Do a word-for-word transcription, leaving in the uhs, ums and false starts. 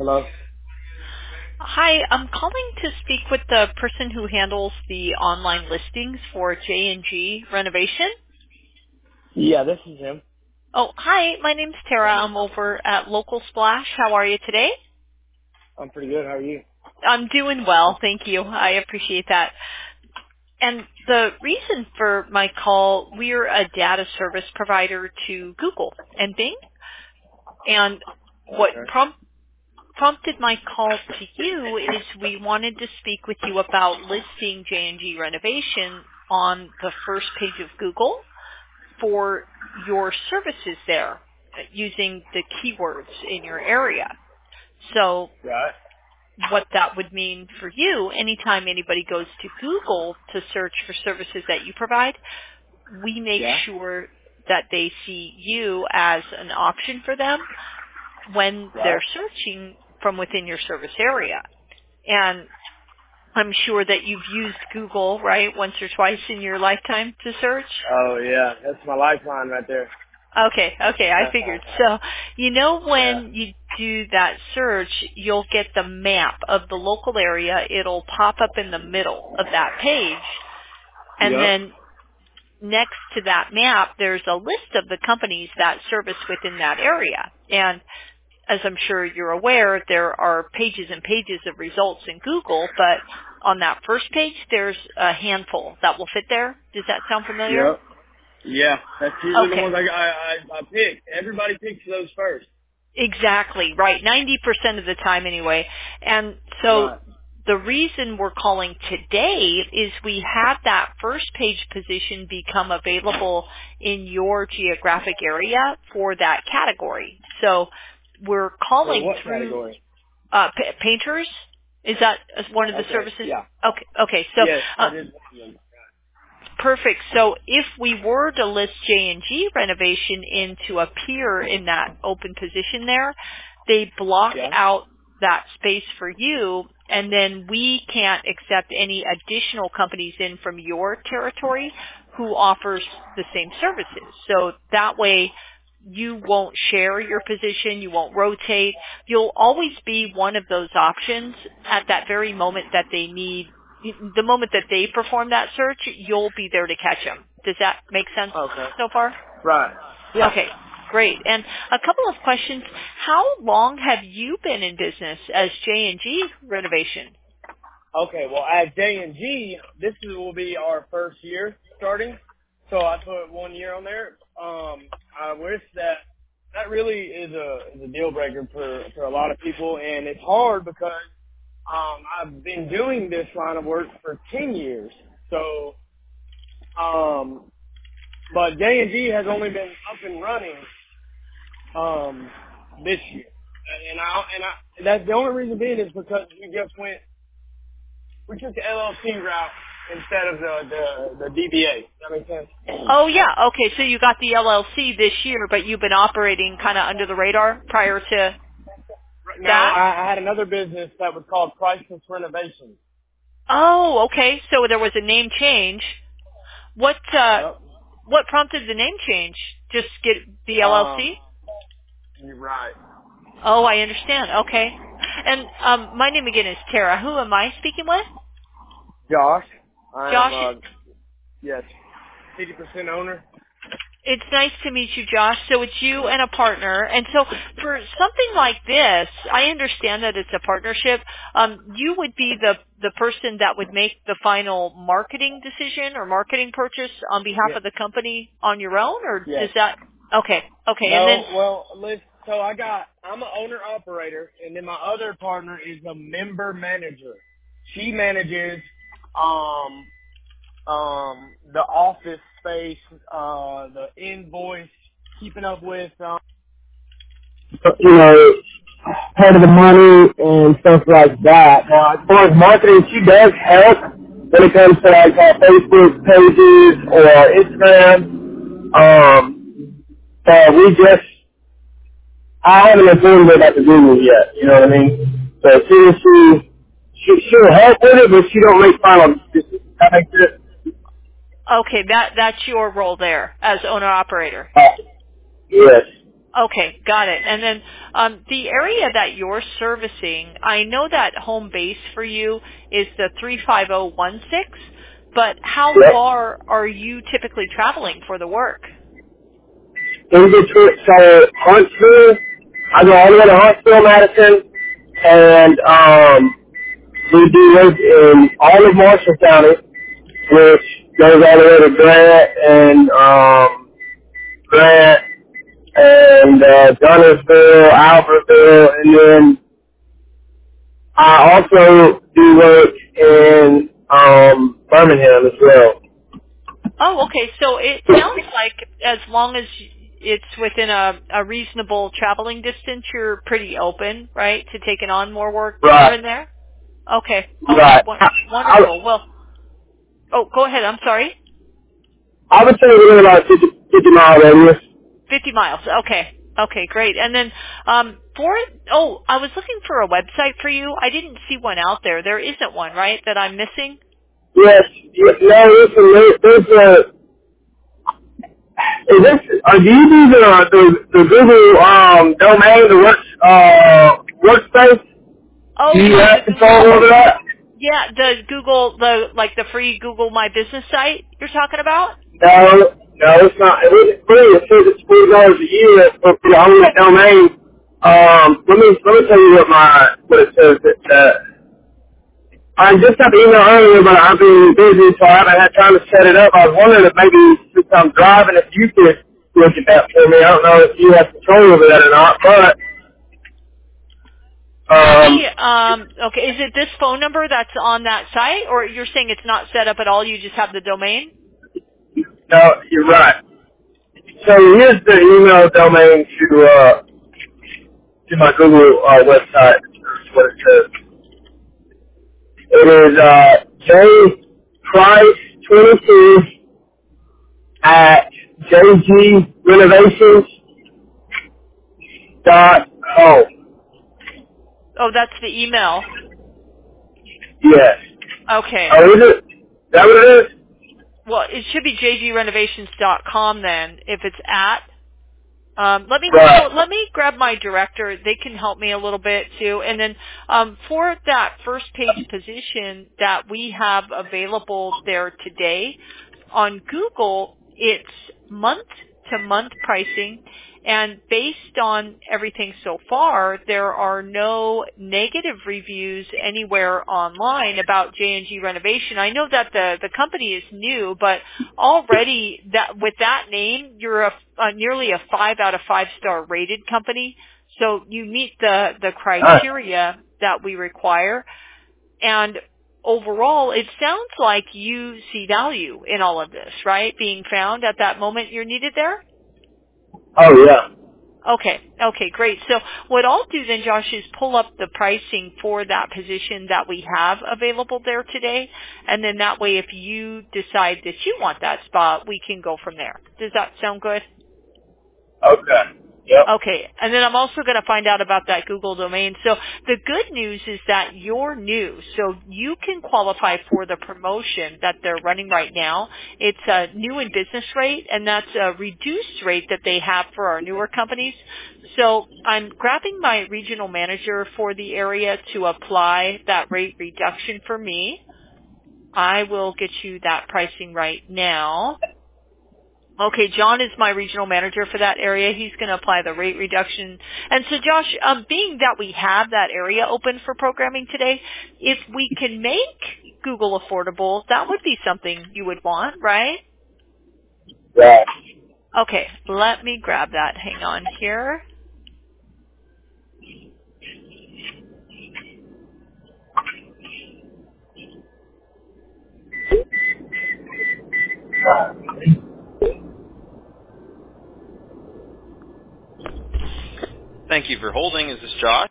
Hello? Hi, I'm calling to speak with the person who handles the online listings for J and G Renovation. Yeah, this is him. Oh, hi, my name's Tara. I'm over at Local Splash. How are you today? I'm pretty good. How are you? I'm doing well, thank you. I appreciate that. And the reason for my call, we're a data service provider to Google and Bing. And what Okay. prompt prompted my call to you is we wanted to speak with you about listing J and G Renovation on the first page of Google for your services there uh, using the keywords in your area. So Right. what that would mean for you, anytime anybody goes to Google to search for services that you provide, we make Yeah. sure that they see you as an option for them when Right. they're searching from within your service area. And I'm sure that you've used Google, right, once or twice in your lifetime to search. Oh, yeah. That's my lifeline right there. Okay, okay, I figured. So, you know Yeah. when you do that search, you'll get the map of the local area. It'll pop up in the middle of that page. And Yep. then next to that map, there's a list of the companies that service within that area. And as I'm sure you're aware, there are pages and pages of results in Google, but on that first page, there's a handful that will fit there. Does that sound familiar? Yep. Yeah. That's usually the Okay. ones I, I, I, I pick. Everybody picks those first. Exactly, right. ninety percent of the time anyway. And so Right. the reason we're calling today is we had that first page position become available in your geographic area for that category. So we're For calling what through category? uh, pa- painters. Is that one of the Okay. services? Yeah. Okay, okay. So Yes, uh, that is one of them. perfect. So if we were to list J and G Renovation in to appear in that open position there, they block Yeah. out that space for you, and then we can't accept any additional companies in from your territory who offers the same services. So that way you won't share your position, you won't rotate. You'll always be one of those options at that very moment that they need. The moment that they perform that search, you'll be there to catch them. Does that make sense Okay. so far? Right. Yeah. Okay, great. And a couple of questions. How long have you been in business as J and G Renovation? Okay, well, at J and G, this is, will be our first year starting, so I put one year on there. Um, I wish that that really is a is a deal breaker for for a lot of people, and it's hard because um, I've been doing this line of work for ten years. So, um, but J and G has only been up and running um, this year, and I and I that's the only reason being is because we just went. We took the L L C route instead of the the, the D B A. Does that make sense? Oh yeah, okay. So you got the L L C this year, but you've been operating kind of under the radar prior to No, that? I, I had another business that was called Priceless Renovation. Oh, okay. So there was a name change. What uh, Yep. what prompted the name change? Just get the L L C? Um, you're right. Oh, I understand. Okay. And um, my name again is Tara. Who am I speaking with? Josh, I am, Josh. uh, yes, fifty percent owner. It's nice to meet you, Josh. So it's you and a partner. And so for something like this, I understand that it's a partnership. Um, you would be the, the person that would make the final marketing decision or marketing purchase on behalf Yes. of the company on your own, or Yes. is that okay? Okay. And then No, well, listen, so I got, I'm an owner operator, and then my other partner is a member manager. She manages, um, um, the office space, uh, the invoice, keeping up with, um, you know, part of the money and stuff like that. Now, as far as marketing, she does help when it comes to like our Facebook pages or our Instagram. Um, but we just, I haven't informed her about the Google yet. You know what I mean? So she, she, she she'll help with it, but she don't make final decisions. That makes sense. okay, that that's your role there as owner operator. Uh, yes. Okay, got it. And then um, the area that you're servicing, I know that home base for you is the three five zero one six, but how Yep. far are you typically traveling for the work? In between, so Huntsville, I go all the way to Huntsville, Madison, and um, we do work in all of Marshall County, which goes all the way to Grant and um, Grant and uh, Gunnersville, Albertville, and then I also do work in um, Birmingham as well. Oh, okay. So it sounds like as long as it's within a, a reasonable traveling distance, you're pretty open, right, to taking on more work here Right. and there? Okay. Okay. Right. Won- I, Wonderful. Well, oh, go ahead. I'm sorry. I would say within about fifty, fifty mile radius. fifty miles. Okay. Okay, great. And then um, for, oh, I was looking for a website for you. I didn't see one out there. There isn't one, right, that I'm missing? Yes. yes no, listen, there, there's a, is this, are you using the, the, the Google um, domain, the work, uh, workspace? Oh, Do you yeah, have the control Google. over that? Yeah, the Google, the like the free Google My Business site you're talking about? No, no, it's not. It isn't free. It says it's forty dollars a year for for to own that domain. Um, let me let me tell you what my what it says. It, uh, I just got the email earlier, but I've been busy, so I haven't had time to set it up. I was wondering if maybe since I'm driving, if you could look at that for me. I don't know if you have control over that or not, but Let um, me, um, okay, is it this phone number that's on that site, or you're saying it's not set up at all, you just have the domain? no, you're right. So here's the email domain to uh, to my Google uh, website. That's what it says. It is uh, J Price twenty-two at j g renovations dot com. Oh, that's the email. Yes. Okay. Oh, is it? Is that what it is? Well, it should be j g renovations dot com then, if it's at. Um, let me Right. so let me grab my director. They can help me a little bit too. And then um, for that first page position that we have available there today on Google, it's month to month pricing. And based on everything so far, there are no negative reviews anywhere online about J and G Renovation. I know that the, the company is new, but already that with that name, you're a, a nearly a five out of five star rated company. So you meet the, the criteria that we require. And overall, it sounds like you see value in all of this, right? Being found at that moment you're needed there? Oh, yeah. Okay. Okay, great. So what I'll do then, Josh, is pull up the pricing for that position that we have available there today. And then that way, if you decide that you want that spot, we can go from there. Does that sound good? Okay. Yep. Okay, and then I'm also going to find out about that Google domain. So the good news is that you're new, so you can qualify for the promotion that they're running right now. It's a new in business rate, and that's a reduced rate that they have for our newer companies. So I'm grabbing my regional manager for the area to apply that rate reduction for me. I will get you that pricing right now. Okay, John is my regional manager for that area. He's going to apply the rate reduction. And so, Josh, um, being that we have that area open for programming today, if we can make Google affordable, that would be something you would want, right? Right. Okay, let me grab that. Hang on here. Thank you for holding. Is this Josh?